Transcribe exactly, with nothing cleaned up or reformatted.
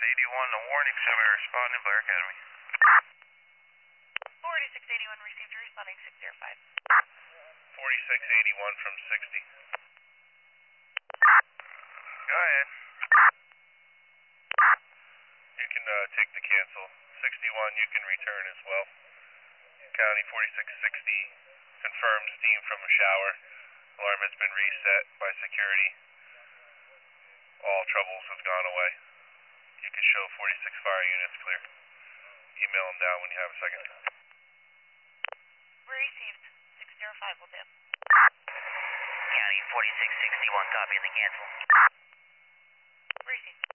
eighty-one, the warning exhibit responding, Blair Academy. forty-six eighty-one received, responding six zero five. forty-six eighty-one from sixty. Go ahead. You can uh, take the cancel. sixty-one, you can return as well. County forty-six sixty confirmed steam from a shower. Alarm has been reset by security. All troubles have gone away. You can show forty-six fire units clear. Email them down when you have a second. Received. six zero five will do. County forty-six sixty-one, copy in the cancel. Received.